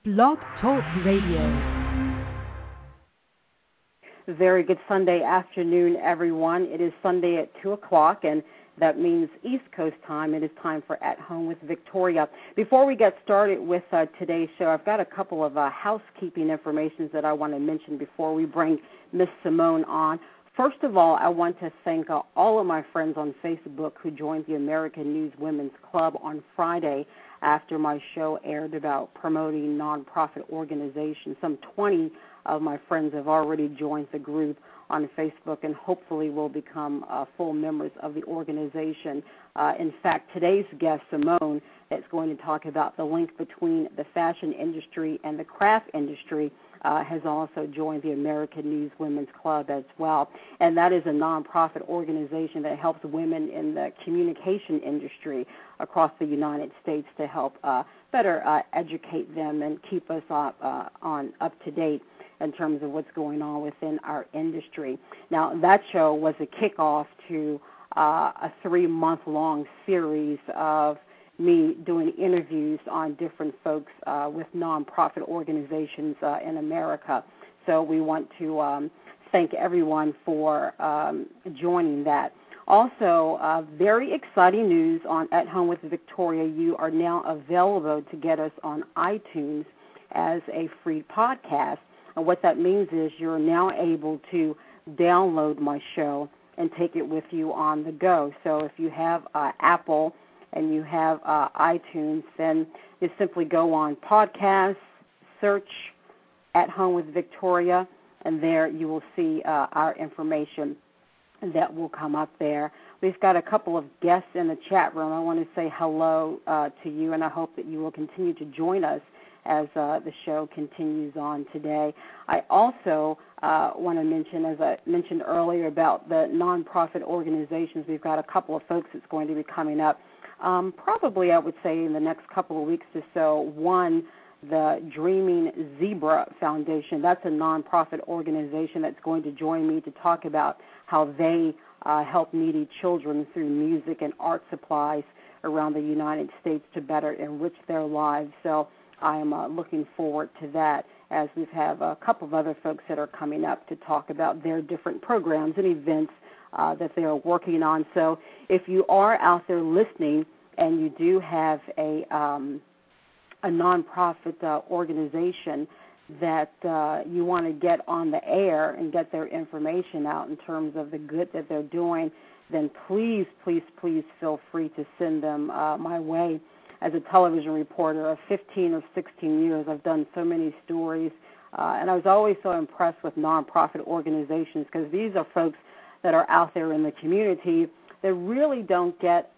Blog Talk Radio. Very good Sunday afternoon, everyone. It is Sunday at 2 o'clock, and that means East Coast time. It is time for At Home with Victoria. Before we get started with today's show, I've got a couple of housekeeping information that I want to mention before we bring Miss Simone on. First of all, I want to thank all of my friends on Facebook who joined the American News Women's Club on Friday after my show aired about promoting nonprofit organizations. Some 20 of my friends have already joined the group on Facebook and hopefully will become full members of the organization. In fact, today's guest, Simone, that's going to talk about the link between the fashion industry and the craft industry, has also joined the American News Women's Club as well. And that is a nonprofit organization that helps women in the communication industry across the United States to help better educate them and keep us up to date in terms of what's going on within our industry. Now, that show was a kickoff to a 3-month-long series of me doing interviews on different folks with nonprofit organizations in America. So we want to thank everyone for joining that. Also, very exciting news on At Home with Victoria. You are now available to get us on iTunes as a free podcast. And what that means is you're now able to download my show and take it with you on the go. So if you have Apple and you have iTunes, then you simply go on podcasts, search At Home with Victoria, and there you will see our information that will come up there. We've got a couple of guests in the chat room. I want to say hello to you, and I hope that you will continue to join us as the show continues on today. I also want to mention, as I mentioned earlier, about the nonprofit organizations. We've got a couple of folks that's going to be coming up, probably I would say in the next couple of weeks or so. One, the Dreaming Zebra Foundation. That's a nonprofit organization that's going to join me to talk about how they help needy children through music and art supplies around the United States to better enrich their lives. So I am looking forward to that, as we have a couple of other folks that are coming up to talk about their different programs and events that they are working on. So if you are out there listening and you do have a nonprofit organization that you want to get on the air and get their information out in terms of the good that they're doing, then please, please, please feel free to send them my way. As a television reporter of 15 or 16 years, I've done so many stories, and I was always so impressed with nonprofit organizations because these are folks that are out there in the community that really don't get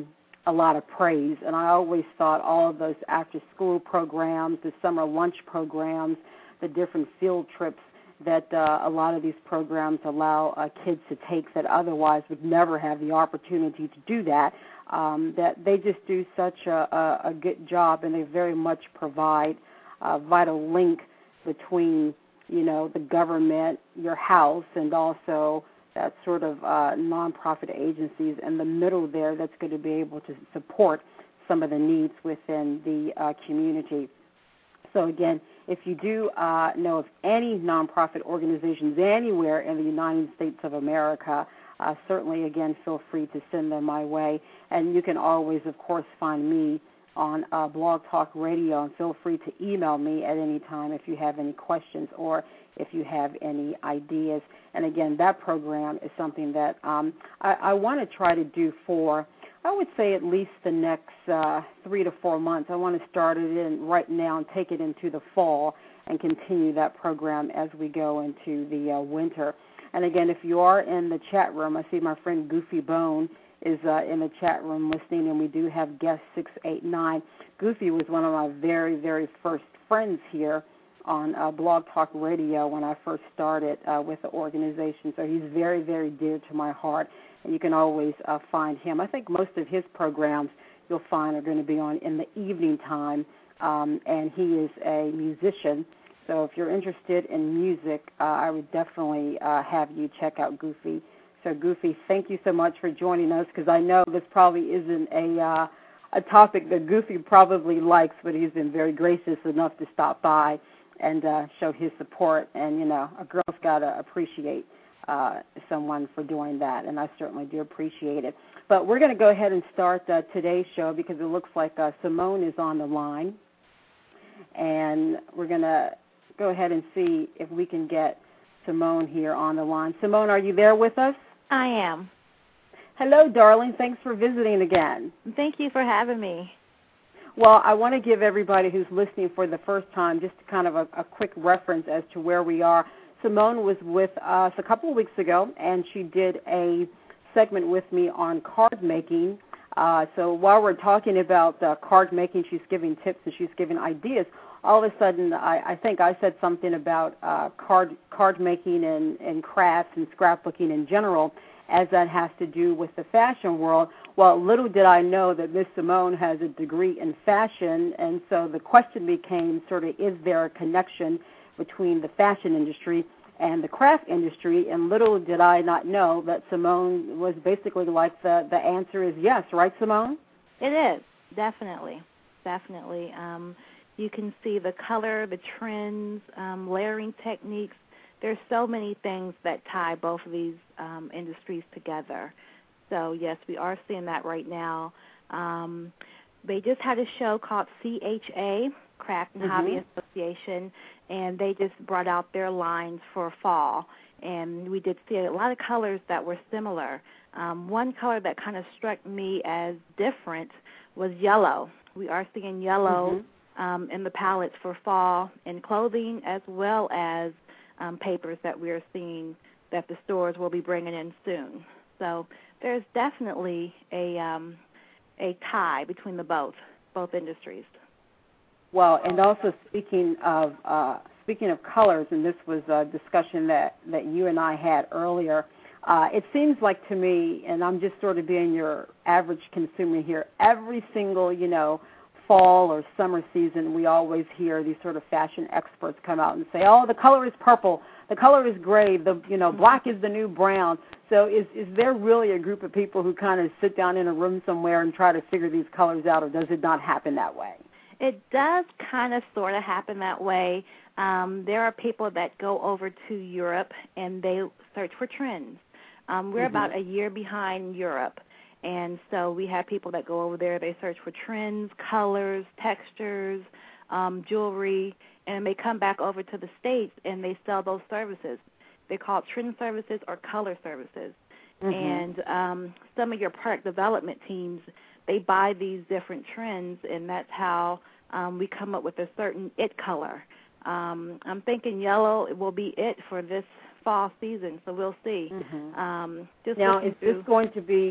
a lot of praise. And I always thought all of those after-school programs, the summer lunch programs, the different field trips that a lot of these programs allow kids to take that otherwise would never have the opportunity to do that, that they just do such a good job, and they very much provide a vital link between, you know, the government, your house, and also that sort of nonprofit agencies in the middle there that's going to be able to support some of the needs within the community. So, again, if you do know of any nonprofit organizations anywhere in the United States of America, certainly, again, feel free to send them my way. And you can always, of course, find me on Blog Talk Radio, and feel free to email me at any time if you have any questions or if you have any ideas. And, again, that program is something that I want to try to do for, I would say, at least the next 3 to 4 months. I want to start it in right now and take it into the fall and continue that program as we go into the winter. And, again, if you are in the chat room, I see my friend Goofy Bone is in the chat room listening, and we do have guest 689. Goofy was one of my very, very first friends here on Blog Talk Radio when I first started with the organization. So he's very, very dear to my heart, and you can always find him. I think most of his programs you'll find are going to be on in the evening time, and he is a musician. So if you're interested in music, I would definitely have you check out Goofy. So, Goofy, thank you so much for joining us, because I know this probably isn't a a topic that Goofy probably likes, but he's been very gracious enough to stop by and show his support. And, a girl's got to appreciate someone for doing that, and I certainly do appreciate it. But we're going to go ahead and start today's show because it looks like Simone is on the line. And we're going to go ahead and see if we can get Simone here on the line. Simone, are you there with us? I am. Hello, darling. Thanks for visiting again. Thank you for having me. Well, I want to give everybody who's listening for the first time just kind of a quick reference as to where we are. Simone was with us a couple of weeks ago, and she did a segment with me on card making. So while we're talking about card making, she's giving tips and she's giving ideas. All of a sudden, I think I said something about card making and crafts and scrapbooking in general, as that has to do with the fashion world. Well, little did I know that Miss Simone has a degree in fashion, and so the question became sort of, is there a connection between the fashion industry and the craft industry? And little did I not know that Simone was basically like the answer is yes, right, Simone? It is, definitely. You can see the color, the trends, layering techniques. There's so many things that tie both of these industries together. So, yes, we are seeing that right now. They just had a show called CHA, Craft and Hobby Association, and they just brought out their lines for fall. And we did see a lot of colors that were similar. One color that kind of struck me as different was yellow. We are seeing yellow in the palettes for fall in clothing, as well as papers that we are seeing that the stores will be bringing in soon. So there's definitely a tie between both industries. Well, and also speaking of colors, and this was a discussion that you and I had earlier, it seems like to me, and I'm just sort of being your average consumer here, every single, fall or summer season, we always hear these sort of fashion experts come out and say, oh, the color is purple, the color is gray, black is the new brown. So is there really a group of people who kind of sit down in a room somewhere and try to figure these colors out, or does it not happen that way? It does kind of sort of happen that way. There are people that go over to Europe and they search for trends. We're about a year behind Europe. And so we have people that go over there, they search for trends, colors, textures, jewelry, and they come back over to the States and they sell those services. They're called trend services or color services. And some of your product development teams, they buy these different trends, and that's how we come up with a certain it color. I'm thinking yellow will be it for this fall season, so we'll see. Now, is this going to be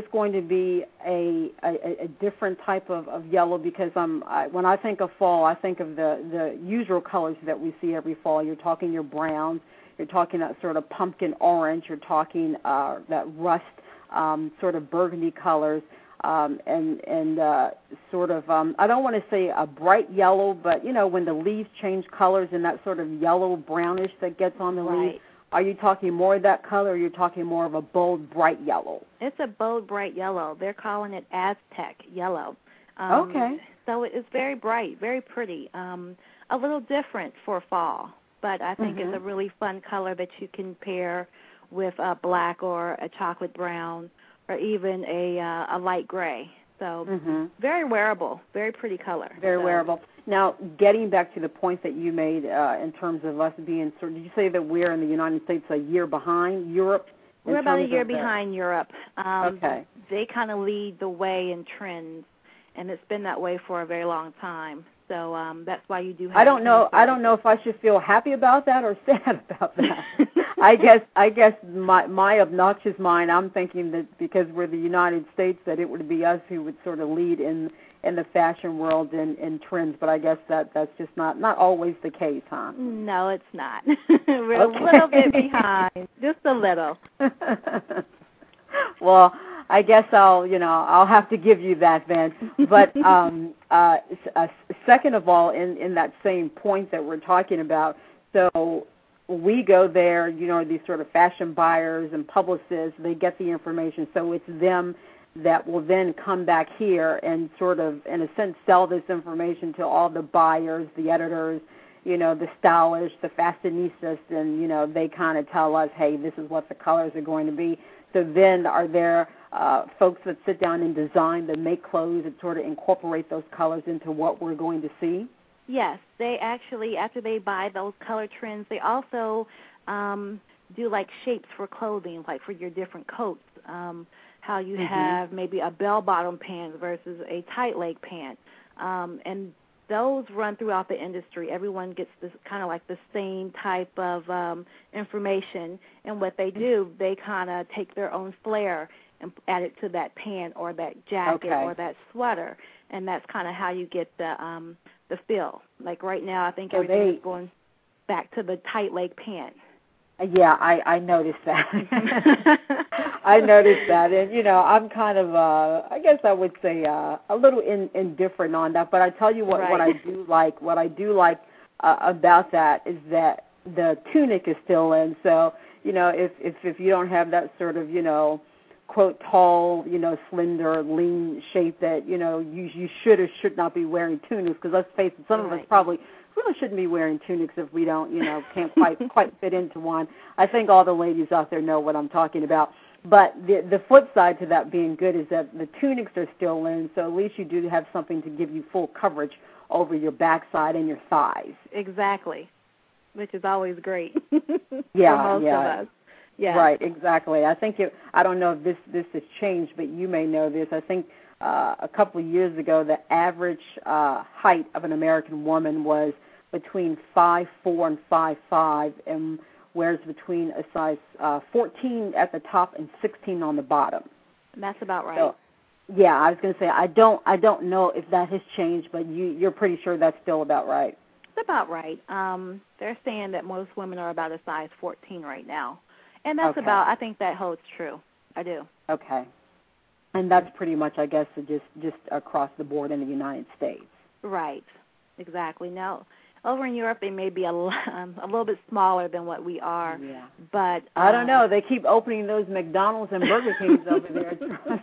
a different type of yellow? Because when I think of fall, I think of the usual colors that we see every fall. You're talking your browns, you're talking that sort of pumpkin orange, you're talking that rust sort of burgundy colors, and sort of I don't want to say a bright yellow, but when the leaves change colors and that sort of yellow brownish that gets on the leaves. Are you talking more of that color, or are you talking more of a bold, bright yellow? It's a bold, bright yellow. They're calling it Aztec yellow. Okay. So it's very bright, very pretty, a little different for fall, but I think it's a really fun color that you can pair with a black or a chocolate brown or even a light gray. So very wearable, very pretty color. Very wearable. Now, getting back to the point that you made in terms of us being, did you say that we're in the United States a year behind Europe? We're about a year behind Europe. Okay. They kind of lead the way in trends, and it's been that way for a very long time. So that's why you do have. I don't know if I should feel happy about that or sad about that. I guess my obnoxious mind, I'm thinking that because we're the United States, that it would be us who would sort of lead in the fashion world in trends. But I guess that's just not always the case, huh? No, it's not. We're a little bit behind, just a little. Well, I guess I'll have to give you that then. But second of all, in that same point that we're talking about, so we go there, these sort of fashion buyers and publicists, they get the information. So it's them that will then come back here and sort of, in a sense, sell this information to all the buyers, the editors, the stylists, the fashionistas, and, they kind of tell us, hey, this is what the colors are going to be. So then are there folks that sit down and design, that make clothes, that sort of incorporate those colors into what we're going to see? Yes, they actually, after they buy those color trends, they also do like shapes for clothing, like for your different coats, how you have maybe a bell-bottom pant versus a tight leg pant. And those run throughout the industry. Everyone gets this kind of like the same type of information. And what they do, they kind of take their own flair and add it to that pant or that jacket or that sweater. And that's kind of how you get the feel. Like right now, I think everything is going back to the tight leg pant. Yeah, I noticed that. I noticed that, and I'm kind of, I guess I would say, a little indifferent on that. But I tell you what, what I do like about that is that the tunic is still in. So if you don't have that sort of quote tall, slender, lean shape that you should or should not be wearing tunics, because let's face it, some of us probably really shouldn't be wearing tunics if we don't, can't quite fit into one. I think all the ladies out there know what I'm talking about. But the flip side to that being good is that the tunics are still in, so at least you do have something to give you full coverage over your backside and your thighs. Exactly, which is always great yeah, for most of us. Yeah. Right, exactly. I think I don't know if this has changed, but you may know this. I think a couple of years ago, the average height of an American woman was between 5'4" and 5'5", and wears between a size 14 at the top and 16 on the bottom. That's about right. So, yeah, I was going to say I don't know if that has changed, but you're pretty sure that's still about right. It's about right. They're saying that most women are about a size 14 right now, and that's I think that holds true. I do. Okay. And that's pretty much, I guess, just across the board in the United States. Right. Exactly. Now, over in Europe, they may be a little bit smaller than what we are. Yeah. But I don't know. They keep opening those McDonald's and Burger Kings over there.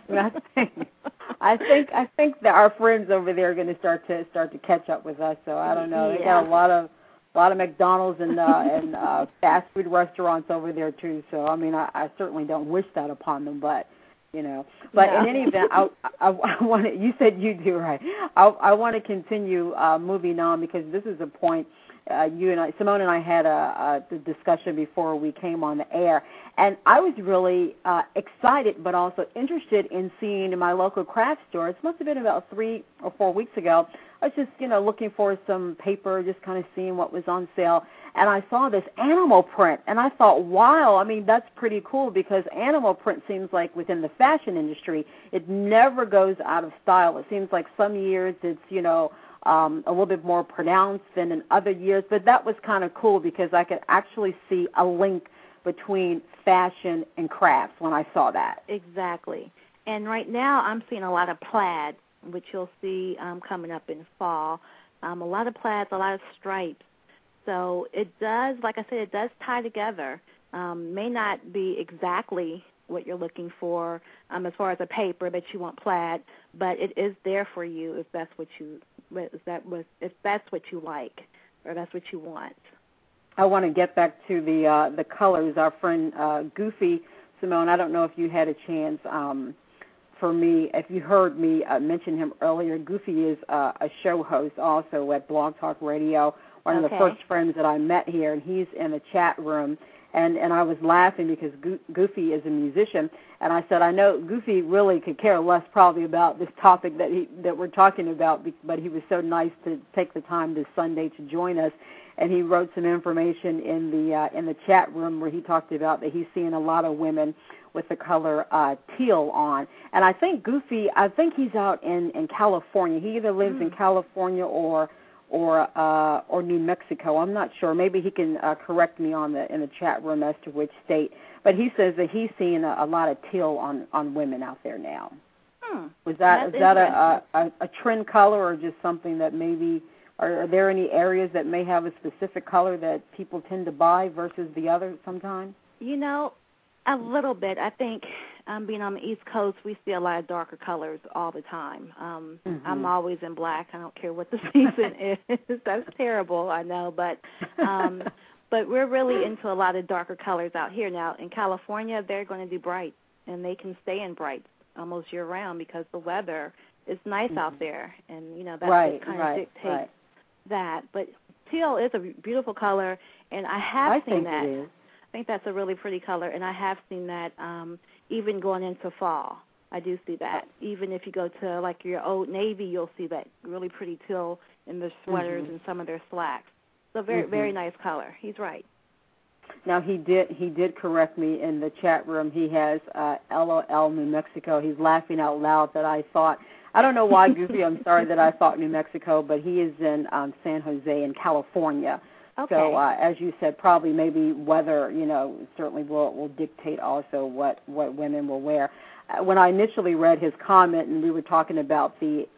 I think that our friends over there are going to start to catch up with us. So I don't know. They got a lot of McDonald's and fast food restaurants over there too. So I mean, I certainly don't wish that upon them, but. But in any event, I want to. You said you do right. I want to continue moving on, because this is a point you and I, Simone and I, had a discussion before we came on the air, and I was really excited, but also interested in seeing in my local craft store. It must have been about 3 or 4 weeks ago. I was just looking for some paper, just kind of seeing what was on sale. And I saw this animal print, and I thought, wow, I mean, that's pretty cool, because animal print seems like within the fashion industry, it never goes out of style. It seems like some years it's, a little bit more pronounced than in other years, but that was kind of cool, because I could actually see a link between fashion and crafts when I saw that. Exactly. And right now I'm seeing a lot of plaid, which you'll see coming up in fall. A lot of plaids, a lot of stripes. So it does, like I said, it does tie together. May not be exactly what you're looking for as far as a paper that you want plaid, but it is there for you if that's what you like, or that's what you want. I want to get back to the colors. Our friend Goofy, Simone, I don't know if you had a chance. For me, if you heard me mention him earlier, Goofy is a show host also at Blog Talk Radio. One of the first friends that I met here, and he's in the chat room. And I was laughing because Goofy is a musician, and I said, I know Goofy really could care less probably about this topic that we're talking about, but he was so nice to take the time this Sunday to join us, and he wrote some information in the chat room where he talked about that he's seeing a lot of women with the color teal on. And I think Goofy, he's out in California. He either lives in California or New Mexico. I'm not sure. Maybe he can correct me in the chat room as to which state. But he says that he's seeing a lot of teal on women out there now. Is that a trend color, or just something that maybe? Are there any areas that may have a specific color that people tend to buy versus the other sometimes? A little bit. I think being on the East Coast, we see a lot of darker colors all the time. I'm always in black. I don't care what the season is. That's terrible, I know, but we're really into a lot of darker colors out here. Now, in California, they're going to do bright, and they can stay in bright almost year-round because the weather is nice out there, and, that's what kind of dictates that. But teal is a beautiful color, and I have seen that. It is. I think that's a really pretty color, and I have seen that even going into fall. I do see that. Even if you go to, like, your Old Navy, you'll see that really pretty teal in their sweaters and some of their slacks. So very, very nice color. He's right. Now, he did correct me in the chat room. He has LOL New Mexico. He's laughing out loud that I thought, I don't know why, Goofy, I'm sorry that I thought New Mexico, but he is in San Jose in California. Okay. So, as you said, probably maybe weather, certainly will dictate also what women will wear. When I initially read his comment, and we were talking about the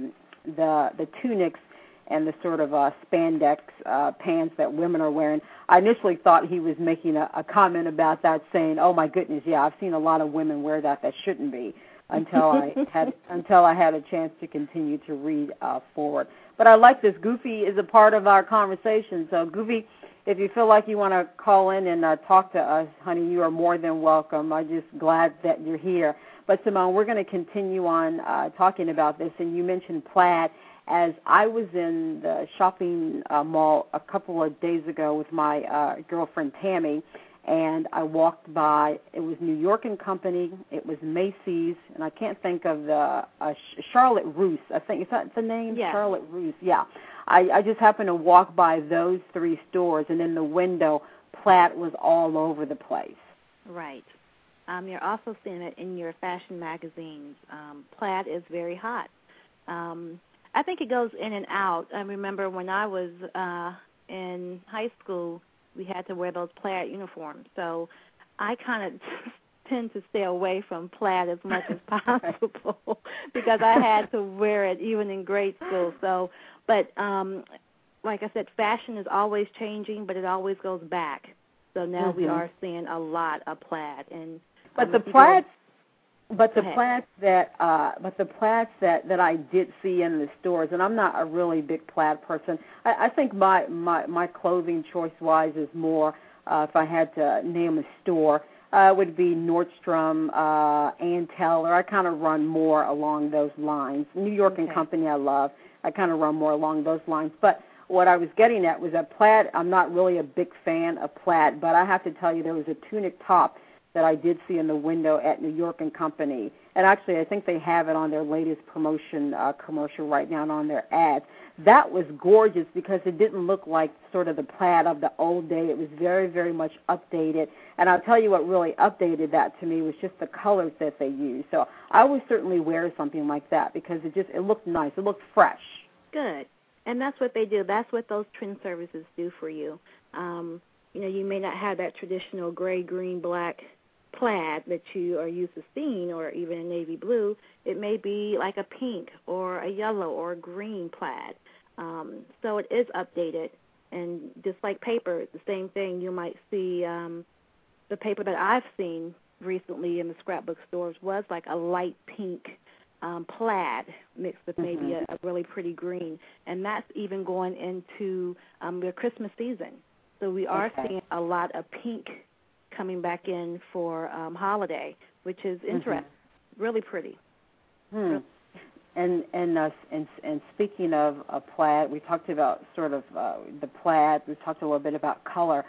tunics and the sort of spandex pants that women are wearing, I initially thought he was making a comment about that, saying, "Oh my goodness, yeah, I've seen a lot of women wear that shouldn't be." Until I had a chance to continue to read forward. But I like this. Goofy is a part of our conversation. So, Goofy, if you feel like you want to call in and talk to us, honey, you are more than welcome. I'm just glad that you're here. But, Simone, we're going to continue on talking about this. And you mentioned plaid. As I was in the shopping mall a couple of days ago with my girlfriend, Tammy, and I walked by, it was New York & Company, it was Macy's, and I can't think of the Charlotte Russe. I think, is that the name? Yeah. Charlotte Russe, yeah. I just happened to walk by those three stores, and in the window, plaid was all over the place. Right. You're also seeing it in your fashion magazines. Plaid is very hot. I think it goes in and out. I remember when I was in high school, we had to wear those plaid uniforms. So I kind of tend to stay away from plaid as much as possible because I had to wear it even in grade school. So, but like I said, fashion is always changing, but it always goes back. So now we are seeing a lot of plaid. And but the plaids that I did see in the stores, and I'm not a really big plaid person. I think my clothing choice-wise is more, if I had to name a store, would be Nordstrom, Ann Taylor. I kind of run more along those lines. New York & Company I love. I kind of run more along those lines. But what I was getting at was that plaid, I'm not really a big fan of plaid, but I have to tell you there was a tunic top that I did see in the window at New York & Company. And actually, I think they have it on their latest promotion commercial right now and on their ads. That was gorgeous because it didn't look like sort of the plaid of the old day. It was very, very much updated. And I'll tell you what really updated that to me was just the colors that they used. So I would certainly wear something like that because it looked nice. It looked fresh. Good. And that's what they do. That's what those trend services do for you. You may not have that traditional gray, green, black plaid that you are used to seeing, or even a navy blue. It may be like a pink or a yellow or a green plaid. So it is updated. And just like paper, the same thing. You might see the paper that I've seen recently in the scrapbook stores was like a light pink plaid mixed with maybe a really pretty green. And that's even going into the Christmas season. So we are seeing a lot of pink coming back in for holiday, which is interesting, really pretty. And speaking of plaid, we talked about sort of the plaid. We talked a little bit about color.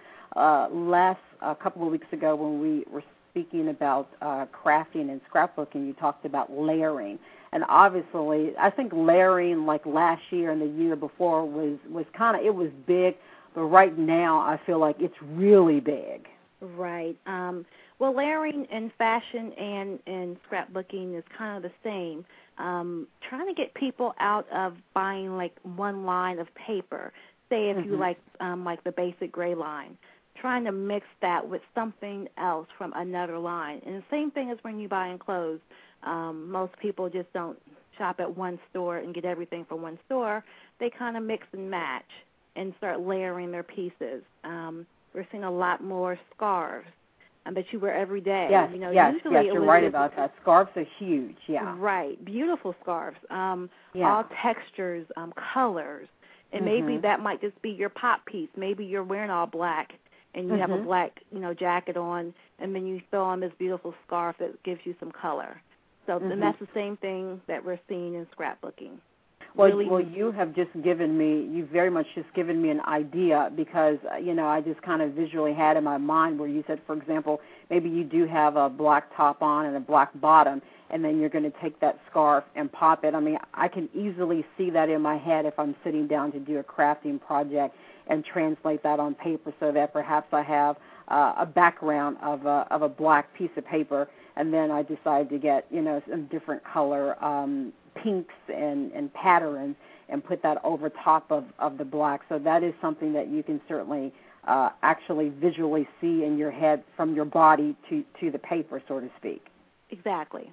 A couple of weeks ago when we were speaking about crafting and scrapbooking, you talked about layering. And obviously, I think layering like last year and the year before was kind of, it was big, but right now I feel like it's really big. Right. Well, layering in fashion and in scrapbooking is kind of the same. Trying to get people out of buying like one line of paper. Say if you like the basic gray line, trying to mix that with something else from another line. And the same thing as when you buy in clothes. Most people just don't shop at one store and get everything from one store. They kind of mix and match and start layering their pieces. We're seeing a lot more scarves. that you wear every day. Yes, you know, yes, usually you're right about that. Scarves are huge, yeah. Right, beautiful scarves, all textures, colors, and maybe that might just be your pop piece. Maybe you're wearing all black, and you have a black, jacket on, and then you throw on this beautiful scarf that gives you some color. So, and that's the same thing that we're seeing in scrapbooking. Well, you have just you've very much just given me an idea because, I just kind of visually had in my mind where you said, for example, maybe you do have a black top on and a black bottom, and then you're going to take that scarf and pop it. I mean, I can easily see that in my head if I'm sitting down to do a crafting project and translate that on paper so that perhaps I have a background of a black piece of paper, and then I decide to get, some different color pinks and patterns and put that over top of the black. So that is something that you can certainly actually visually see in your head from your body to the paper, so to speak. Exactly.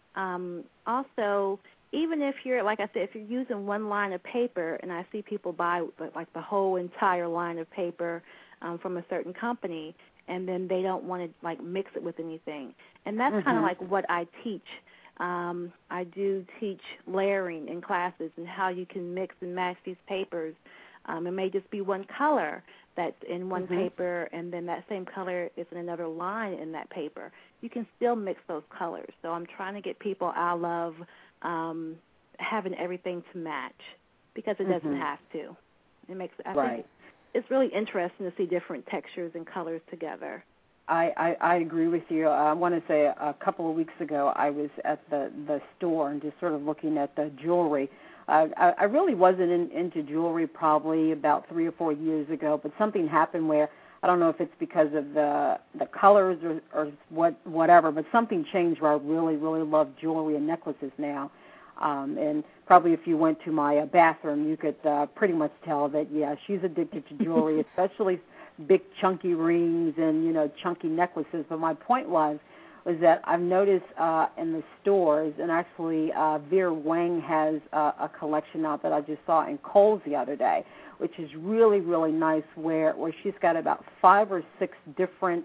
Also, even if you're, like I said, if you're using one line of paper, and I see people buy like the whole entire line of paper from a certain company, and then they don't want to like mix it with anything. And that's kind of like what I teach. I do teach layering in classes and how you can mix and match these papers. It may just be one color that's in one paper, and then that same color is in another line in that paper. You can still mix those colors. So I'm trying to get people out of having everything to match because it doesn't have to. It makes I think it's really interesting to see different textures and colors together. I agree with you. I want to say a couple of weeks ago I was at the store and just sort of looking at the jewelry. I really wasn't into jewelry probably about 3 or 4 years ago, but something happened where I don't know if it's because of the colors or whatever, but something changed where I really, really love jewelry and necklaces now. And probably if you went to my bathroom, you could pretty much tell that, yeah, she's addicted to jewelry, especially big chunky rings and, chunky necklaces. But my point was that I've noticed in the stores, and actually Vera Wang has a collection out that I just saw in Kohl's the other day, which is really, really nice, where she's got about 5 or 6 different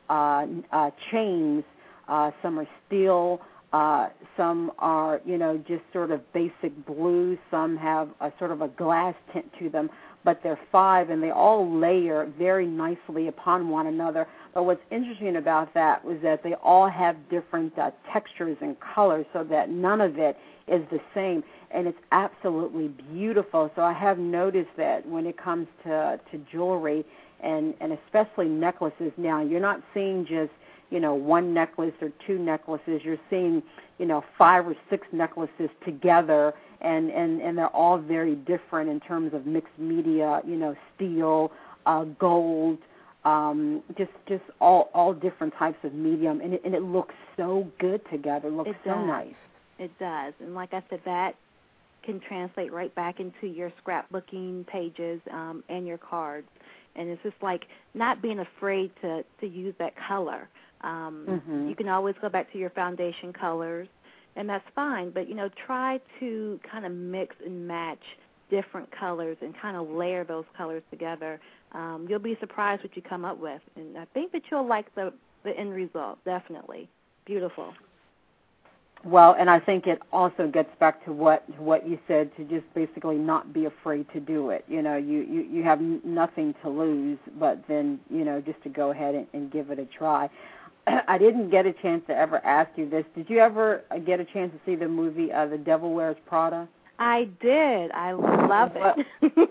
chains. Some are steel, some are, just sort of basic blue. Some have a sort of a glass tint to them, but they're 5, and they all layer very nicely upon one another. But what's interesting about that was that they all have different textures and colors, so that none of it is the same, and it's absolutely beautiful. So I have noticed that when it comes to jewelry and especially necklaces now, you're not seeing just, one necklace or 2 necklaces. You're seeing, 5 or 6 necklaces together, and they're all very different in terms of mixed media, steel, gold, just all different types of medium, and it looks so good together. It looks so nice. It does, and like I said, that can translate right back into your scrapbooking pages and your cards. And it's just like not being afraid to use that color. You can always go back to your foundation colors, and that's fine. But, try to kind of mix and match different colors and kind of layer those colors together. You'll be surprised what you come up with. And I think that you'll like the end result, definitely. Beautiful. Well, and I think it also gets back to what you said, to just basically not be afraid to do it. You have nothing to lose, but then, just to go ahead and give it a try. I didn't get a chance to ever ask you this. Did you ever get a chance to see the movie The Devil Wears Prada? I did. I love it.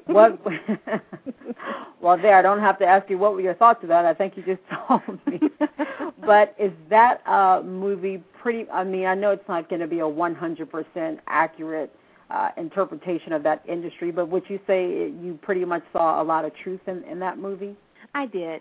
Well, there, I don't have to ask you what were your thoughts about it. I think you just told me. But is that movie pretty, I know it's not going to be a 100% accurate interpretation of that industry, but would you say you pretty much saw a lot of truth in that movie? I did.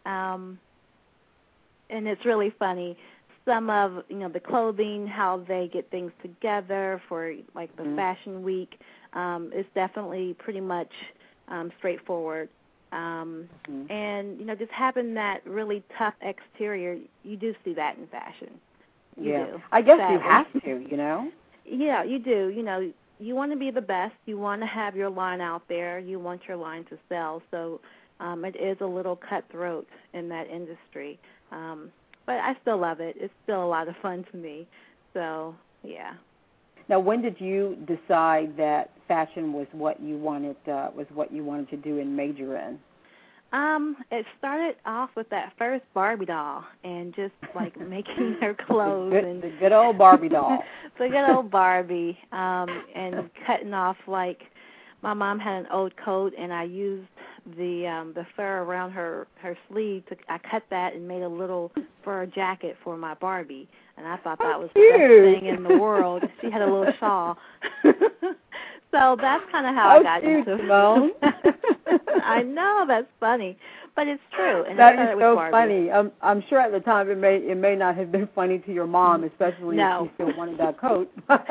And it's really funny. Some of, the clothing, how they get things together for, like, the Fashion Week, is definitely pretty much straightforward. And, just having that really tough exterior, you do see that in fashion. You do. I guess you have to, Yeah, you do. You want to be the best. You want to have your line out there. You want your line to sell. So it is a little cutthroat in that industry. but I still love it. It's still a lot of fun to me. So, yeah. Now, when did you decide that fashion was what you wanted to do and major in? It started off with that first Barbie doll and just like making her clothes the good old Barbie doll. The good old Barbie, and cutting off, like, my mom had an old coat and I used the fur around her sleeve. I cut that and made a little fur jacket for my Barbie, and I thought that was the best thing in the world. She had a little shawl. So that's kind of how I got into it. I know, that's funny, but it's true. And that is so funny. I'm sure at the time it may not have been funny to your mom, especially if she still wanted that coat.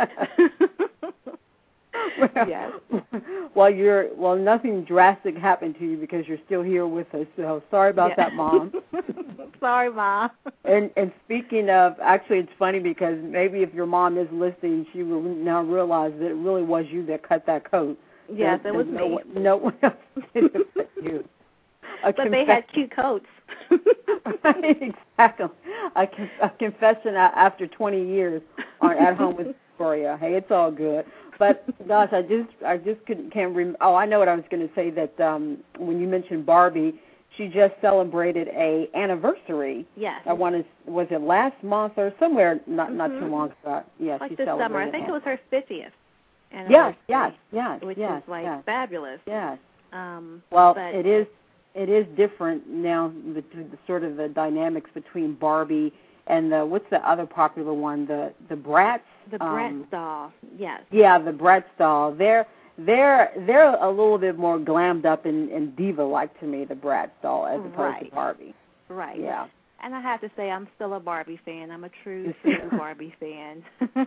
Yes. Well, nothing drastic happened to you because you're still here with us. So sorry about that, Mom. Sorry, Mom. And speaking of, actually, it's funny because maybe if your mom is listening, she will now realize that it really was you that cut that coat. Yes, it was me. No one else did it but you. But they had cute coats. Exactly. A confession after 20 years on At Home with Victoria. Hey, it's all good. But gosh, I just can't remember. Oh, I know what I was going to say. That when you mentioned Barbie, she just celebrated a anniversary. Yes. Was it last month or somewhere? Not too long ago. Yes, like she this celebrated. summer. I think it was her 50th. Yes. Which is like fabulous. Yes. Well, it is different now. The sort of the dynamics between Barbie and what's the other popular one? The Bratz. The Bratz doll. Yes. Yeah, the Bratz doll. They're a little bit more glammed up and diva-like to me. The Bratz doll as opposed to Barbie. Right. Yeah. And I have to say, I'm still a Barbie fan. I'm a true Barbie fan.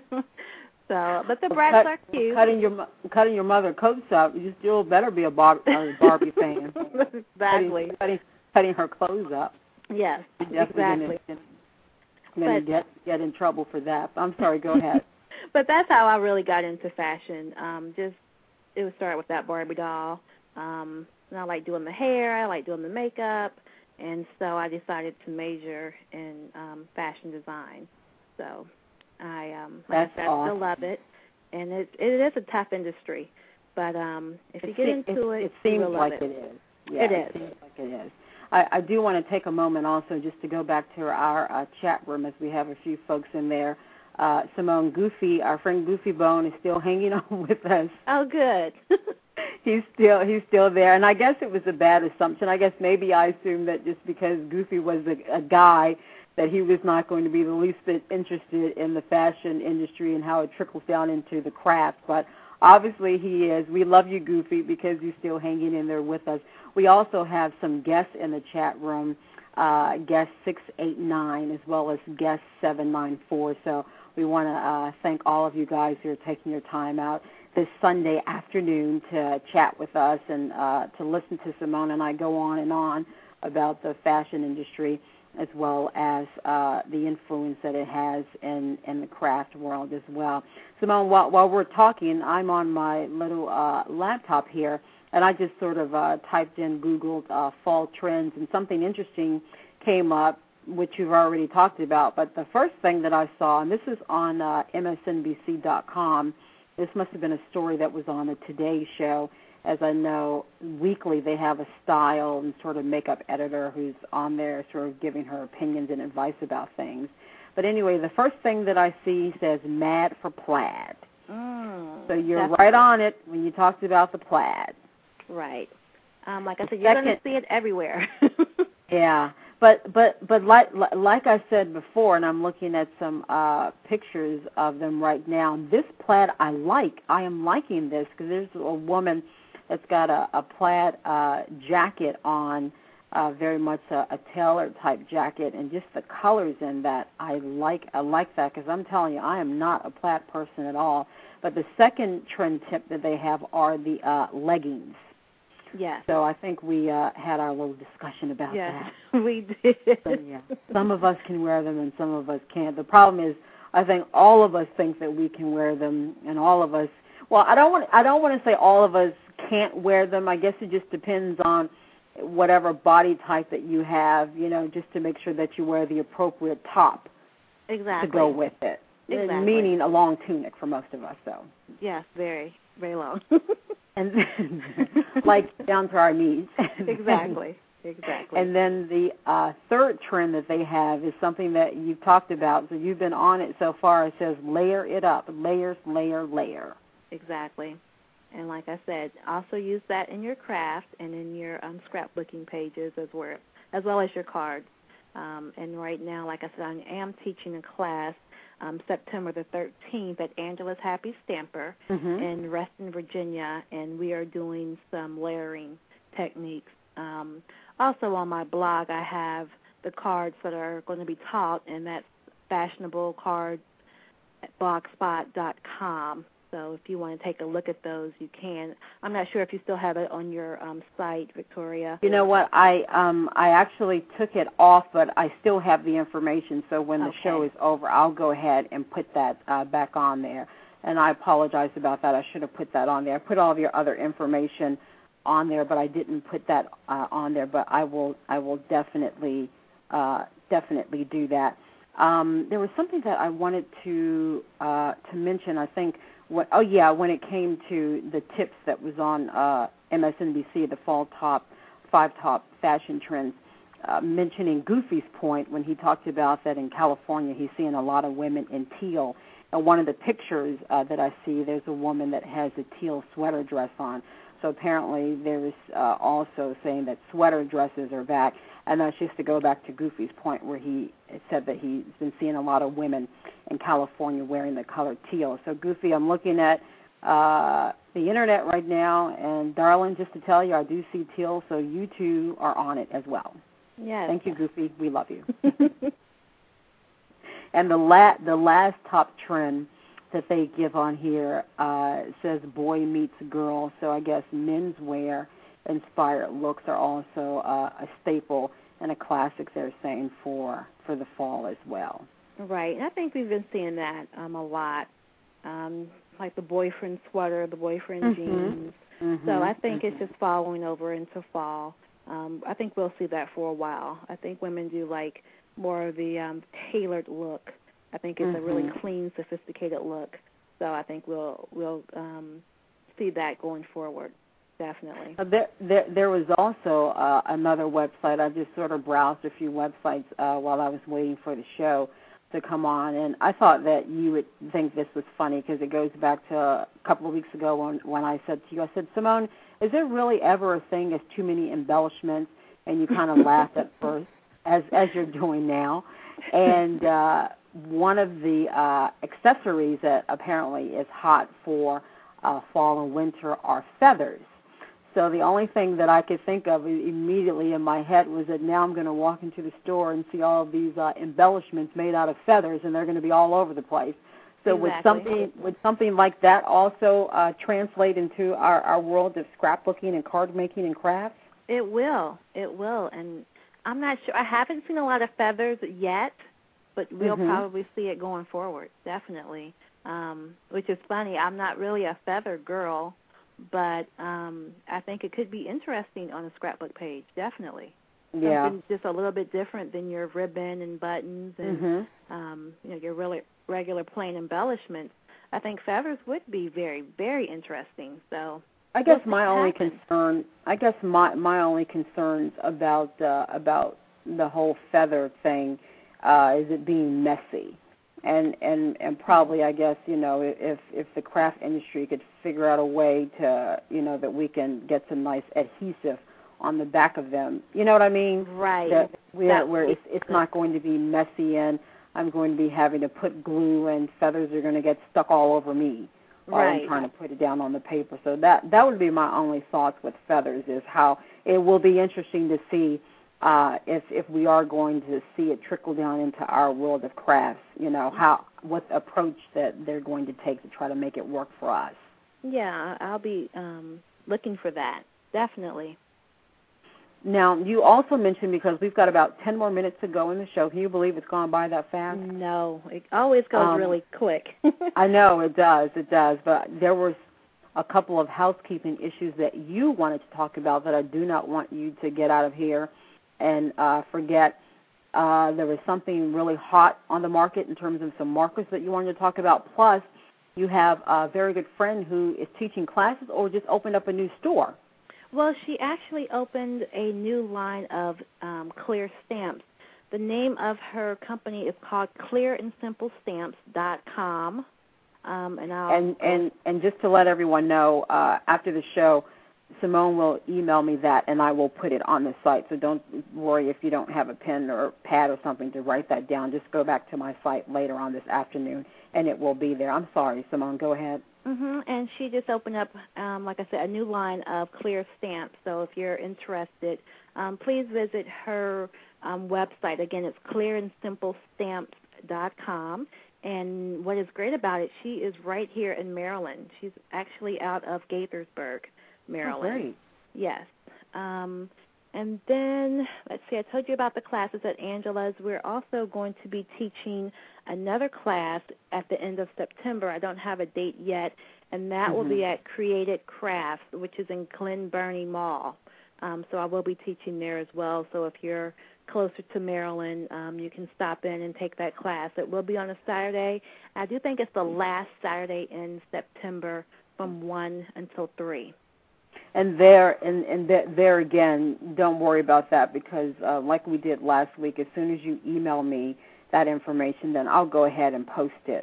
So, but the Bratz are cute. Cutting your mother coats up, you still better be a Barbie fan. Exactly. Cutting her clothes up. Yes, exactly. Going to get in trouble for that. I'm sorry. Go ahead. But that's how I really got into fashion. It would start with that Barbie doll. And I like doing the hair. I like doing the makeup. And so I decided to major in fashion design. So I still love it. And it is a tough industry. But if you get into it, seems you'll like love it is. Yeah, it seems like it is. I do want to take a moment also just to go back to our chat room as we have a few folks in there. Simone Goofy, our friend Goofy Bone, is still hanging on with us. Oh, good. He's still there, and I guess it was a bad assumption. I guess maybe I assumed that just because Goofy was a guy that he was not going to be the least bit interested in the fashion industry and how it trickles down into the craft, but obviously he is. We love you, Goofy, because you're still hanging in there with us. We also have some guests in the chat room, guest 689 as well as guest 794. So we want to thank all of you guys who are taking your time out this Sunday afternoon to chat with us and to listen to Simone and I go on and on about the fashion industry as well as the influence that it has in the craft world as well. Simone, while we're talking, I'm on my little laptop here, and I just sort of typed in, Googled fall trends, and something interesting came up, which you've already talked about. But the first thing that I saw, and this is on MSNBC.com, this must have been a story that was on the Today Show. As I know, weekly they have a style and sort of makeup editor who's on there sort of giving her opinions and advice about things. But anyway, the first thing that I see says mad for plaid. So you're definitely right on it when you talked about the plaid. Right. Like I said, you're going to see it everywhere. Yeah. But like I said before, and I'm looking at some pictures of them right now, this plaid I like. I am liking this because there's a woman that's got a plaid jacket on, very much a tailor-type jacket, and just the colors in that, I like that because I'm telling you, I am not a plaid person at all. But the second trend tip that they have are the leggings. Yes. So I think we had our little discussion about that. Yes, we did. So, yeah. Some of us can wear them and some of us can't. The problem is, I think all of us think that we can wear them, and all of us. Well, I don't want to say all of us can't wear them. I guess it just depends on whatever body type that you have, just to make sure that you wear the appropriate top to go with it. Exactly. Meaning a long tunic for most of us, though. Yes, very, very long. And like down to our knees. Exactly. And then the third trend that they have is something that you've talked about. So you've been on it so far. It says layer it up, layers, layer, layer. Exactly. And like I said, also use that in your craft and in your scrapbooking pages as well as your cards. And right now, like I said, I am teaching a class September the 13th at Angela's Happy Stamper in Reston, Virginia, and we are doing some layering techniques. Also on my blog, I have the cards that are going to be taught, and that's fashionablecardblogspot.com. So if you want to take a look at those, you can. I'm not sure if you still have it on your site, Victoria. You know what? I actually took it off, but I still have the information. So when the show is over, I'll go ahead and put that back on there. And I apologize about that. I should have put that on there. I put all of your other information on there, but I didn't put that on there. But I will definitely do that. There was something that I wanted to mention. I think. When it came to the tips that was on MSNBC, the fall 5 top fashion trends, mentioning Goofy's point when he talked about that in California he's seeing a lot of women in teal. And one of the pictures that I see, there's a woman that has a teal sweater dress on. So apparently there is also saying that sweater dresses are back. And that's just to go back to Goofy's point where he said that he's been seeing a lot of women in California wearing the color teal. So, Goofy, I'm looking at the Internet right now, and, darling, just to tell you, I do see teal, so you two are on it as well. Yes. Thank you, Goofy. We love you. And the last top trend that they give on here says boy meets girl, so I guess menswear inspired looks are also a staple and a classic, they're saying, for the fall as well. Right, and I think we've been seeing that a lot, like the boyfriend sweater, the boyfriend jeans. So I think it's just following over into fall. I think we'll see that for a while. I think women do like more of the tailored look. I think it's a really clean, sophisticated look. So I think we'll see that going forward. Definitely. There was also another website. I just sort of browsed a few websites while I was waiting for the show to come on, and I thought that you would think this was funny because it goes back to a couple of weeks ago when I said to you, I said, Simone, is there really ever a thing as too many embellishments? And you kind of laughed at first, as you're doing now. And one of the accessories that apparently is hot for fall and winter are feathers. So the only thing that I could think of immediately in my head was that now I'm going to walk into the store and see all of these embellishments made out of feathers, and they're going to be all over the place. So would something like that also translate into our world of scrapbooking and card making and crafts? It will, and I'm not sure. I haven't seen a lot of feathers yet, but we'll probably see it going forward, definitely. Which is funny. I'm not really a feather girl. But I think it could be interesting on a scrapbook page, definitely. Yeah. Something just a little bit different than your ribbon and buttons and your really regular plain embellishments. I think feathers would be very, very interesting. So I guess my only concerns about the whole feather thing is it being messy. And probably, I guess, if the craft industry could figure out a way to, that we can get some nice adhesive on the back of them. You know what I mean? Right. Where it's not going to be messy and I'm going to be having to put glue and feathers are going to get stuck all over me while I'm trying to put it down on the paper. So that would be my only thoughts with feathers is how it will be interesting to see if we are going to see it trickle down into our world of crafts, what approach that they're going to take to try to make it work for us. Yeah, I'll be looking for that, definitely. Now, you also mentioned, because we've got about 10 more minutes to go in the show, can you believe it's gone by that fast? No, it always goes really quick. I know, it does, but there was a couple of housekeeping issues that you wanted to talk about that I do not want you to get out of here and forget. There was something really hot on the market in terms of some markers that you wanted to talk about. Plus, you have a very good friend who is teaching classes or just opened up a new store. Well, she actually opened a new line of clear stamps. The name of her company is called clearandsimplestamps.com. And just to let everyone know, after the show, Simone will email me that, and I will put it on the site. So don't worry if you don't have a pen or pad or something to write that down. Just go back to my site later on this afternoon, and it will be there. I'm sorry, Simone. Go ahead. And she just opened up, like I said, a new line of clear stamps. So if you're interested, please visit her website. Again, it's clearandsimplestamps.com. And what is great about it, she is right here in Maryland. She's actually out of Gaithersburg, Maryland. Oh, great. Yes. And then, let's see, I told you about the classes at Angela's. We're also going to be teaching another class at the end of September. I don't have a date yet, and that will be at Created Crafts, which is in Glen Burnie Mall. So I will be teaching there as well. So if you're closer to Maryland, you can stop in and take that class. It will be on a Saturday. I do think it's the last Saturday in September from 1 until 3. And there again, don't worry about that because like we did last week, as soon as you email me that information, then I'll go ahead and post it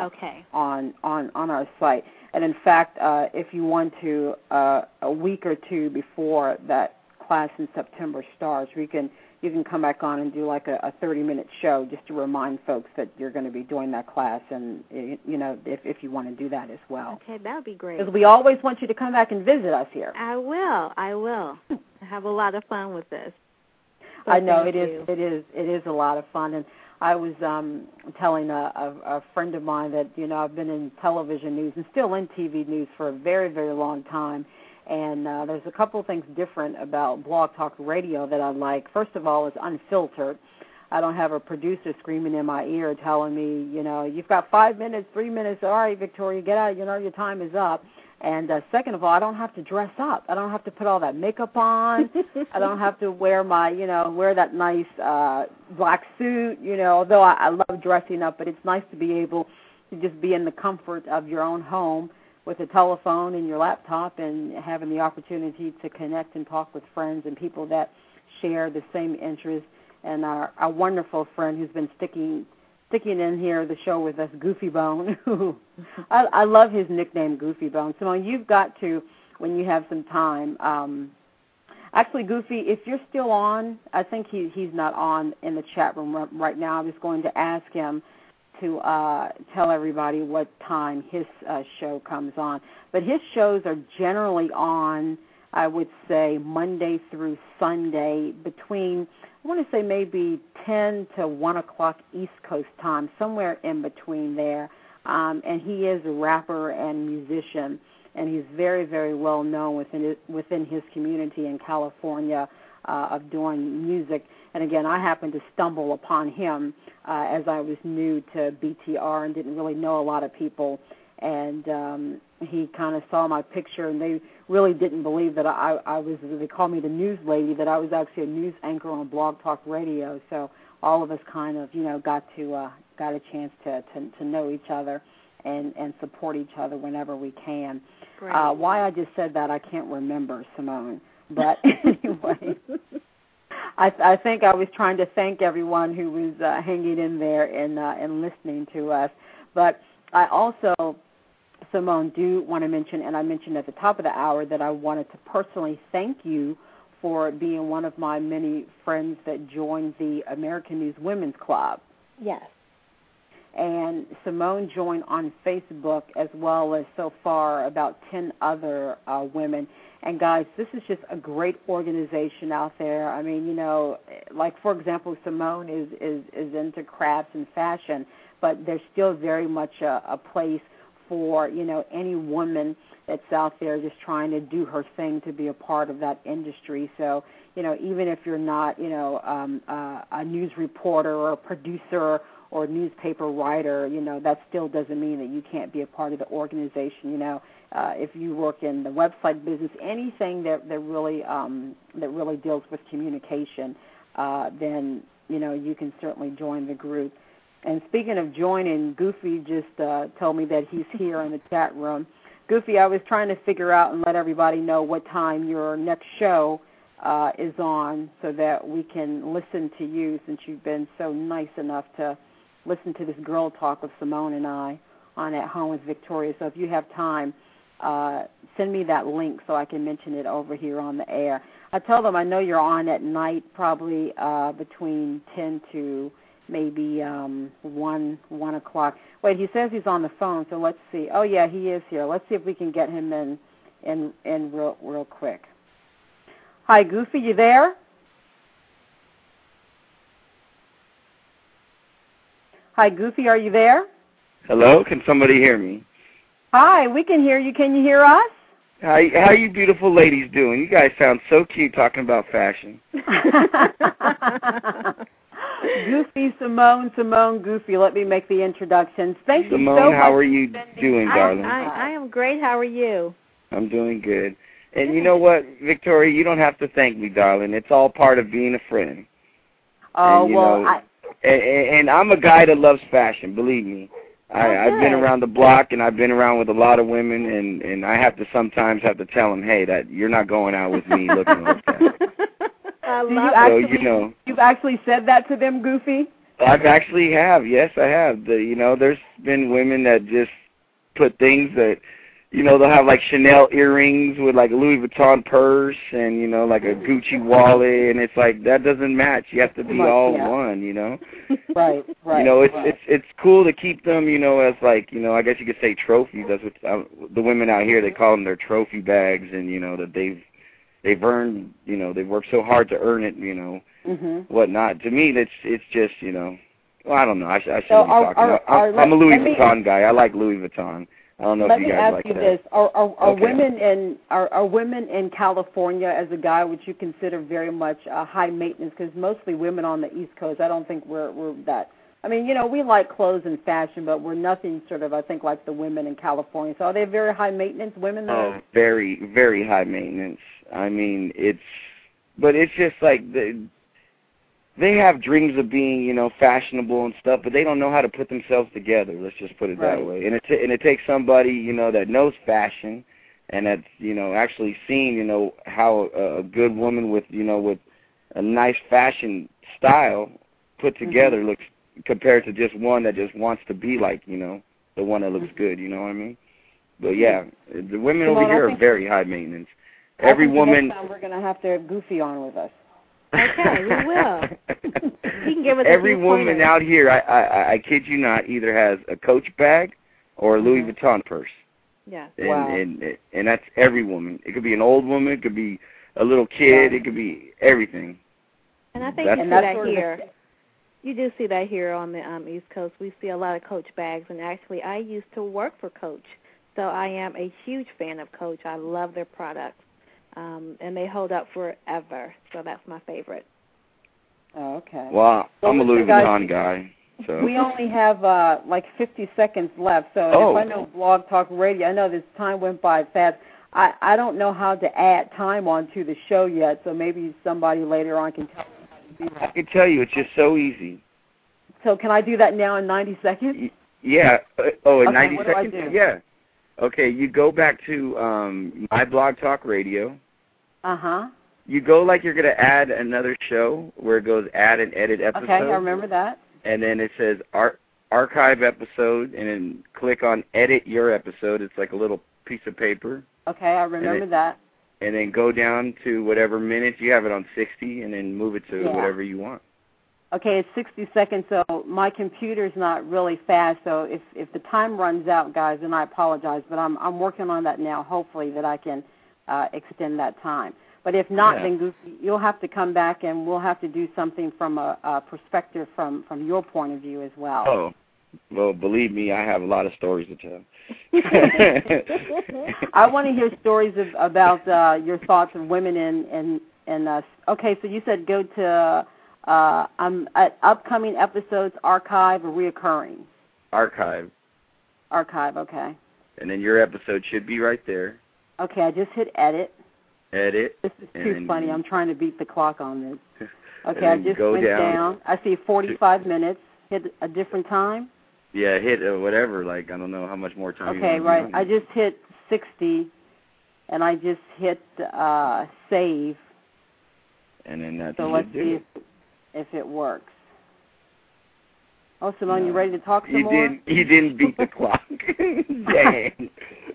on our site. And in fact, if you want to, a week or two before that class in September starts, you can come back on and do like a 30-minute show just to remind folks that you're going to be doing that class, and if you want to do that as well. Okay, that would be great. Because we always want you to come back and visit us here. I will. I have a lot of fun with this. So I know it is a lot of fun, and I was telling a friend of mine that I've been in television news and still in TV news for a very, very long time. And there's a couple of things different about Blog Talk Radio that I like. First of all, it's unfiltered. I don't have a producer screaming in my ear telling me, you've got 5 minutes, 3 minutes. All right, Victoria, get out. Your time is up. And second of all, I don't have to dress up. I don't have to put all that makeup on. I don't have to wear wear that nice black suit. Although I love dressing up, but it's nice to be able to just be in the comfort of your own home with a telephone and your laptop and having the opportunity to connect and talk with friends and people that share the same interests. And our wonderful friend who's been sticking in here the show with us, Goofy Bone. I love his nickname, Goofy Bone. Simone, you've got to, when you have some time, actually, Goofy, if you're still on, I think he's not on in the chat room right now. I'm just going to ask him to tell everybody what time his show comes on. But his shows are generally on, I would say, Monday through Sunday between, I want to say maybe 10 to 1 o'clock East Coast time, somewhere in between there. And he is a rapper and musician, and he's very, very well known within his community in California of doing music. And again, I happened to stumble upon him as I was new to BTR and didn't really know a lot of people. And he kind of saw my picture, and they really didn't believe that I was, they call me the news lady, that I was actually a news anchor on Blog Talk Radio. So all of us kind of, got a chance to know each other and support each other whenever we can. Why I just said that, I can't remember, Simone. But anyway, I think I was trying to thank everyone who was hanging in there and listening to us. But I also, Simone, do want to mention, and I mentioned at the top of the hour, that I wanted to personally thank you for being one of my many friends that joined the American News Women's Club. Yes. And Simone joined on Facebook as well as so far about 10 other women. And, guys, this is just a great organization out there. I mean, like, for example, Simone is into crafts and fashion, but there's still very much a place for, any woman that's out there just trying to do her thing to be a part of that industry. So, even if you're not, a news reporter or a producer or newspaper writer, that still doesn't mean that you can't be a part of the organization. If you work in the website business, anything that really deals with communication, then you can certainly join the group. And speaking of joining, Goofy just told me that he's here in the chat room. Goofy, I was trying to figure out and let everybody know what time your next show is on so that we can listen to you, since you've been so nice enough to listen to this Girl Talk with Simone and I on At Home with Victoria. So if you have time, send me that link so I can mention it over here on the air. I tell them I know you're on at night, probably between 10 to maybe 1 o'clock. Wait, he says he's on the phone, so let's see. Oh, yeah, he is here. Let's see if we can get him in real quick. Hi, Goofy, you there? Hi, Goofy, are you there? Hello, can somebody hear me? Hi, we can hear you. Can you hear us? How you beautiful ladies doing? You guys sound so cute talking about fashion. Goofy, Simone, Goofy. Let me make the introductions. Thank you Simone, so much. how are you doing, darling? I am great. How are you? I'm doing good. And you know what, Victoria, you don't have to thank me, darling. It's all part of being a friend. Oh, and, well, and I'm a guy that loves fashion, believe me. I've been around the block, and I've been around with a lot of women, and I have to sometimes tell them, hey, that you're not going out with me looking like that. I love You've actually said that to them, Goofy? I've actually have. Yes, I have. There's been women that just put things that, they'll have like Chanel earrings with like a Louis Vuitton purse and, like a Gucci wallet, and it's like, that doesn't match. You have to be all one, Right. It's cool to keep them, as like, I guess you could say trophies. That's what the women out here, they call them their trophy bags, and, that they've earned, they've worked so hard to earn it, whatnot. To me, it's just, I don't know. I shouldn't be talking. I'm a Louis Vuitton guy. I like Louis Vuitton. I don't know if you guys like that. Let me ask you this: Are women in California, as a guy, would you consider very much high maintenance? Because mostly women on the East Coast, I don't think we're that. I mean, we like clothes and fashion, but we're nothing sort of, I think, like the women in California. So are they very high maintenance women there? Oh, very, very high maintenance. I mean, it's just like they have dreams of being, fashionable and stuff, but they don't know how to put themselves together. Let's just put it that way. And it takes somebody, that knows fashion and that's, actually seen, how a good woman with, with a nice fashion style put together looks, compared to just one that just wants to be like, the one that looks good. You know what I mean? But yeah, the women over here are very high maintenance. Every woman. Next time we're going to have to have Goofy on with us. Okay, we will. He can give us every woman out here, I kid you not, either has a Coach bag or a Louis Vuitton purse. Yeah. And that's every woman. It could be an old woman, it could be a little kid, it could be everything. And I think you see that here. You do see that here on the East Coast. We see a lot of Coach bags, and actually I used to work for Coach, so I am a huge fan of Coach. I love their products. And they hold up forever, so that's my favorite. Oh, okay. Well, I'm a Louis Vuitton guy. So. We only have like 50 seconds left, so if I know Blog Talk Radio, I know this time went by fast. I don't know how to add time onto the show yet, so maybe somebody later on can tell me how to do that. I can tell you, it's just so easy. So can I do that now in 90 seconds? Yeah. In 90 what seconds? Do I do? Yeah. Okay, you go back to my Blog Talk Radio. Uh-huh. You go like you're going to add another show where it goes add and edit episode. Okay, I remember that. And then it says archive episode, and then click on edit your episode. It's like a little piece of paper. Okay, I remember that. And then go down to whatever minutes. You have it on 60, and then move it to whatever you want. Okay, it's 60 seconds, so my computer's not really fast, so if the time runs out, guys, then I apologize, but I'm working on that now, hopefully that I can extend that time. But if not, then Goofy, you'll have to come back and we'll have to do something from a perspective from your point of view as well. Oh, well, believe me, I have a lot of stories to tell. I want to hear stories about your thoughts of women in okay, so you said go to I'm at upcoming episodes, archive or reoccurring? Archive. Archive, okay. And then your episode should be right there. Okay, I just hit edit. Edit. This is too funny. I'm trying to beat the clock on this. Okay, I just went down. I see 45 minutes. Hit a different time? Yeah, hit whatever. Like, I don't know how much more time. Okay, right. I just hit 60, and I just hit save. And then that's so let's see if it works. Oh, Simone, you ready to talk some more? You didn't beat the clock. Dang.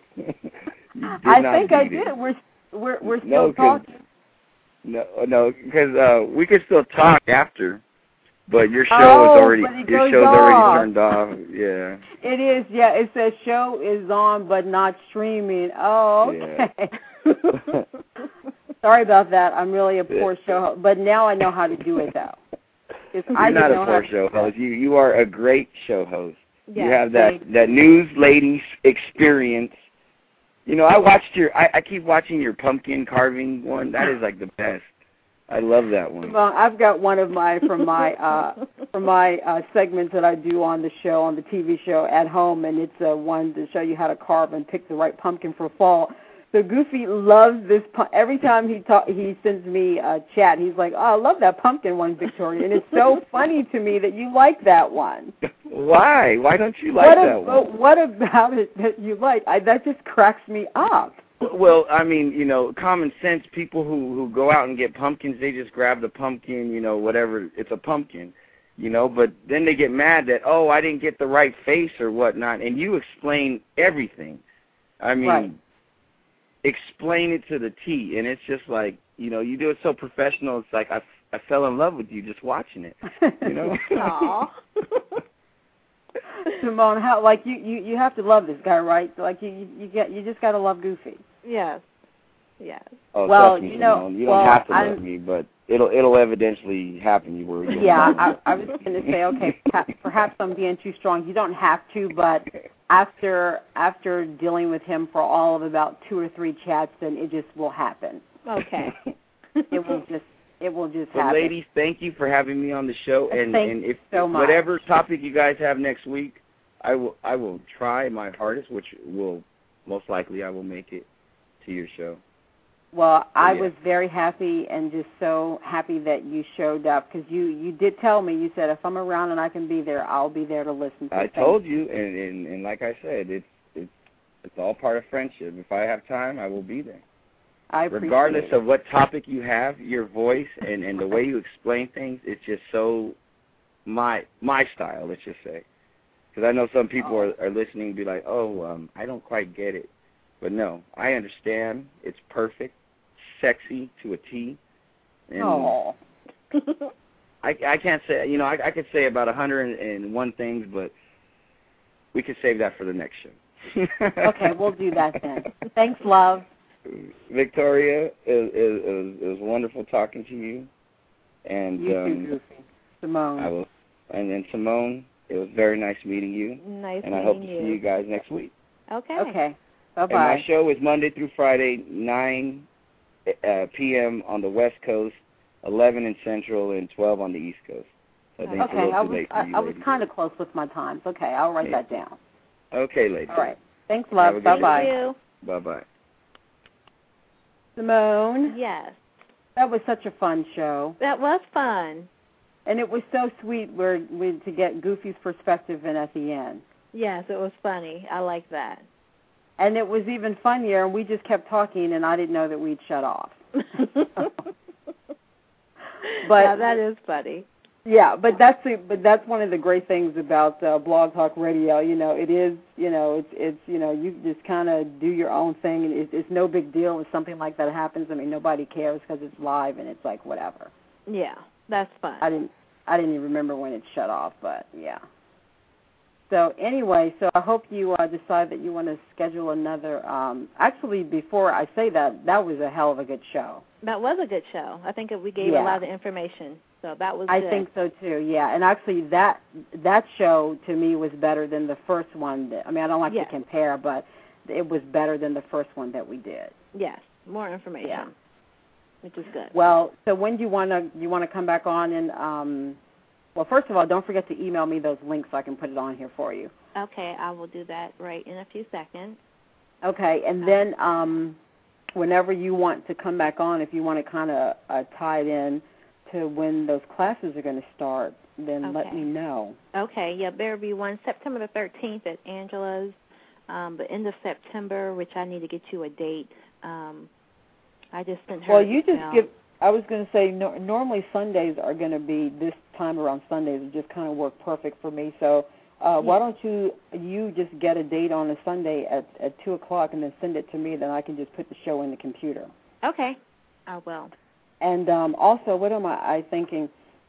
I think I did. We're still talking. No, because we could still talk after, but your show is already turned off. Yeah. It is. Yeah, it says show is on but not streaming. Oh, okay. Yeah. Sorry about that. I'm really a poor show host, but now I know how to do it though. You're not a poor show host. You are a great show host. Yeah, you have that news lady experience. You know, I keep watching your pumpkin carving one. That is like the best. I love that one. Well, I've got one of my from my segments that I do on the show, on the TV show at home, and it's one to show you how to carve and pick the right pumpkin for fall. So Goofy loves this. Every time he sends me a chat, he's like, "Oh, I love that pumpkin one, Victoria," and it's so funny to me that you like that one. Why? Why don't you like that one? What about it that you like? That just cracks me up. Well, I mean, you know, common sense. People who go out and get pumpkins, they just grab the pumpkin, you know, whatever. It's a pumpkin, you know. But then they get mad that, oh, I didn't get the right face or whatnot, and you explain everything. I mean. Right. Explain it to the T, and it's just like, you know, you do it so professional. It's like I fell in love with you just watching it, you know. Aww. Simone, how like you have to love this guy, right? Like you just gotta love Goofy. Yes. Yes. Oh, well, me, you know, Simone. You don't have to love me, but it'll eventually happen. You were. Yeah, I was going to say, okay, perhaps I'm being too strong. You don't have to, but after dealing with him for all of about 2 or 3 chats, then it just will happen. Okay. It will just happen. Ladies, thank you for having me on the show, and if so much. Whatever topic you guys have next week, I will try my hardest, which will most likely I will make it to your show. Well, I was very happy and just so happy that you showed up because you did tell me, you said, if I'm around and I can be there, I'll be there to listen to. I told you, and like I said, it's all part of friendship. If I have time, I will be there. I appreciate Regardless it. of what topic you have, your voice and the way you explain things, it's just so my style, let's just say. Because I know some people are listening and be like, I don't quite get it. But no, I understand. It's perfect. Sexy to a T. And I can't say, you know, I could say about 101 things, but we could save that for the next show. Okay, we'll do that then. Thanks, love. Victoria, it was wonderful talking to you. And you too, Goofy. Simone. And then Simone, it was very nice meeting you. Nice and I hope to see you guys next week. Okay. Okay. Bye-bye. And my show is Monday through Friday, 9 p.m. on the West Coast, 11 in Central, and 12 on the East Coast. So I think it's a little too late for you, I was kind of close with my times. Okay, I'll write that down. Okay, ladies. All right. Thanks, love. Bye-bye. Thank you. Bye-bye. Simone. Yes. That was such a fun show. That was fun. And it was so sweet to get Goofy's perspective in at the end. Yes, it was funny. I like that. And it was even funnier, and we just kept talking, and I didn't know that we'd shut off. But yeah, that is funny. Yeah, but that's one of the great things about Blog Talk Radio. You know, it is, you know, it's you know, you just kind of do your own thing, and it's no big deal if something like that happens. I mean, nobody cares because it's live, and it's like whatever. Yeah, that's fun. I didn't even remember when it shut off, but yeah. So anyway, so I hope you decide that you want to schedule another. Actually, before I say that, that was a hell of a good show. That was a good show. I think we gave a lot of information, so that was good. I think so too. Yeah, and actually that show to me was better than the first one. I mean, I don't like to compare, but it was better than the first one that we did. Yes, more information. which is good. Well, so when do you want to come back on and well, first of all, don't forget to email me those links so I can put it on here for you. Okay, I will do that right in a few seconds. Okay, and then whenever you want to come back on, if you want to kind of tie it in to when those classes are going to start, then let me know. Okay, yeah, there will be one September the 13th at Angela's, the end of September, which I need to get you a date. I just sent her. Well, you just give. I was going to say normally Sundays are going to be this time around Sundays. It just kind of work perfect for me. So why don't you just get a date on a Sunday at 2 o'clock and then send it to me. Then I can just put the show in the computer. Okay, I will. And also, what am I thinking?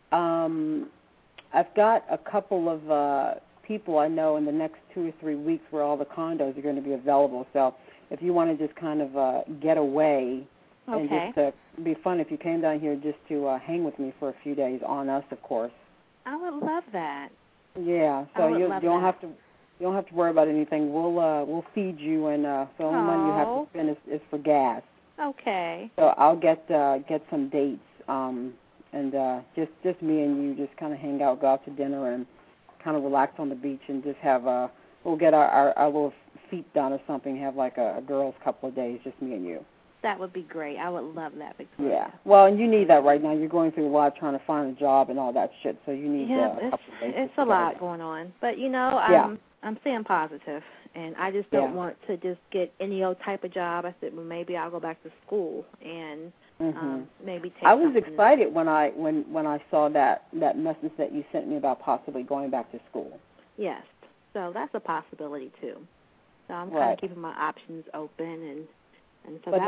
I've got a couple of people I know in the next 2 or 3 weeks where all the condos are going to be available. So if you want to just kind of get away, and just it'd be fun if you came down here just to hang with me for a few days on us, of course. I would love that. Yeah, so you don't have to worry about anything. We'll feed you, and the only money you have to spend is for gas. Okay. So I'll get some dates, and just me and you just kind of hang out, go out to dinner, and kind of relax on the beach, and just have we'll get our little feet done or something. Have like a girls' couple of days, just me and you. That would be great. I would love that, Victoria. Yeah. Well, and you need that right now. You're going through a lot trying to find a job and all that shit, so you need a couple of days. It's a lot going on. But, I'm staying positive, and I just don't want to just get any old type of job. I said, well, maybe I'll go back to school and maybe take I was excited when I saw that message that you sent me about possibly going back to school. Yes. So that's a possibility, too. So I'm kind of keeping my options open and so but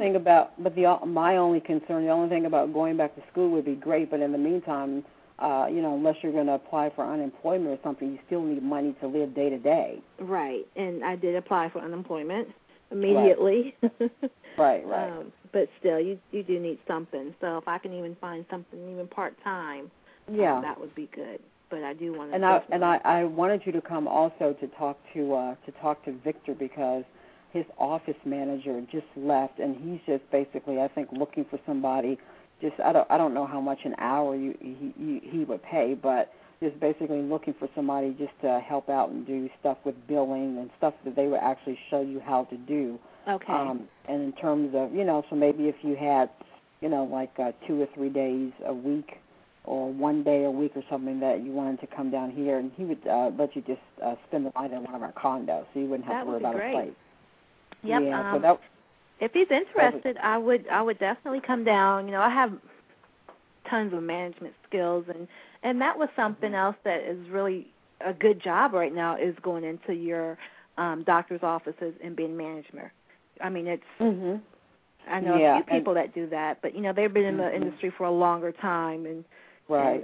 my only concern, the only thing about going back to school would be great, but in the meantime, unless you're going to apply for unemployment or something, you still need money to live day to day. Right, and I did apply for unemployment immediately. Right. But still, you do need something. So if I can even find something even part-time, that would be good. But I do want to. And I wanted you to come also to talk to Victor because his office manager just left, and he's just basically, I think, looking for somebody. Just I don't know how much an hour he would pay, but just basically looking for somebody just to help out and do stuff with billing and stuff that they would actually show you how to do. Okay. And in terms of, so maybe if you had, like 2 or 3 days a week or 1 day a week or something that you wanted to come down here, and he would let you just spend the night in one of our condos, so you wouldn't have to worry about a place. Yep. Yeah, if he's interested, I would definitely come down. I have tons of management skills, and that was something else that is really a good job right now is going into your doctor's offices and being manager. I mean, it's I know a few people that do that, but they've been in the industry for a longer time, and right.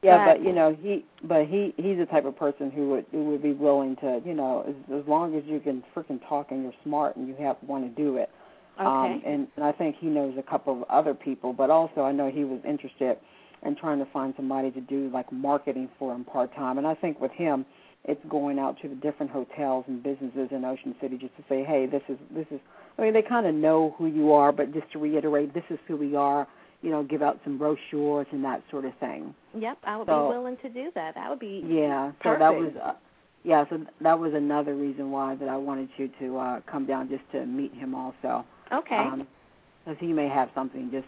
But he's the type of person who would be willing to, as long as you can freaking talk and you're smart and you want to do it. Okay. And I think he knows a couple of other people, but also I know he was interested in trying to find somebody to do like marketing for him part-time. And I think with him, it's going out to the different hotels and businesses in Ocean City just to say, hey, this is. I mean, they kind of know who you are, but just to reiterate, this is who we are. Give out some brochures and that sort of thing. Yep, I would be willing to do that. That would be perfect. So that was so that was another reason why that I wanted you to come down just to meet him also. Okay. Because he may have something just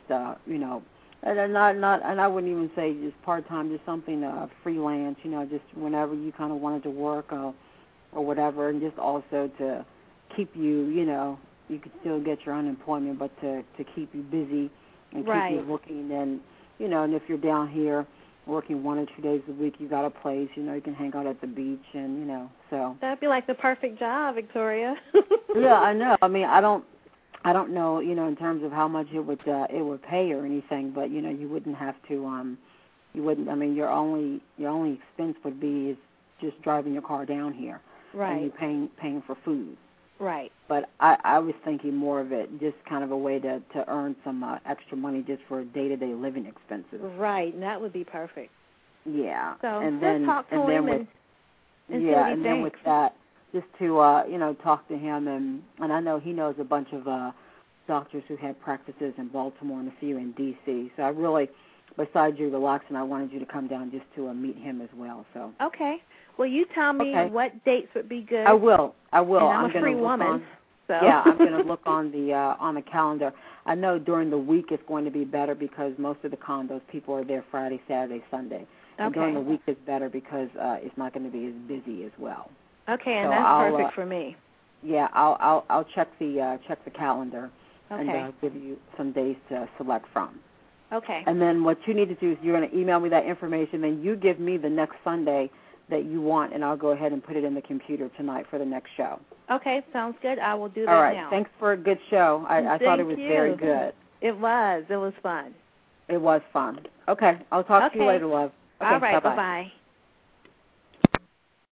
and I wouldn't even say just part time, just something freelance. Just whenever you kind of wanted to work or whatever, and just also to keep you. You could still get your unemployment, but to keep you busy. And keep you looking, and and if you're down here working 1 or 2 days a week, you got a place, you can hang out at the beach, and so that'd be like the perfect job, Victoria. Yeah, I know. I mean, I don't know, in terms of how much it would pay or anything, but you wouldn't have to, you wouldn't. I mean, your only expense would be is just driving your car down here, right? And you paying for food. Right. But I was thinking more of it just kind of a way to earn some extra money just for day-to-day living expenses. Right, and that would be perfect. Yeah. So and then talk to him and see what he thinks. Then with that, just to talk to him, and I know he knows a bunch of doctors who had practices in Baltimore and a few in D.C. So I really, besides you relaxing, I wanted you to come down just to meet him as well. So okay. Well, you tell me what dates would be good. I will. And I'm a free woman. So. Yeah, I'm going to look on the calendar. I know during the week it's going to be better because most of the condos, people are there Friday, Saturday, Sunday. And during the week it's better because it's not going to be as busy as well. Okay, and so that's perfect for me. Yeah, I'll check the calendar and give you some days to select from. Okay. And then what you need to do is you're going to email me that information. Then you give me the next Sunday that you want, and I'll go ahead and put it in the computer tonight for the next show. Okay, sounds good. I will do that now. All right. now. Thanks for a good show. I thought it was very good. It was. It was fun. It was fun. Okay. I'll talk to you later, love. Okay, all right. bye-bye. Bye-bye.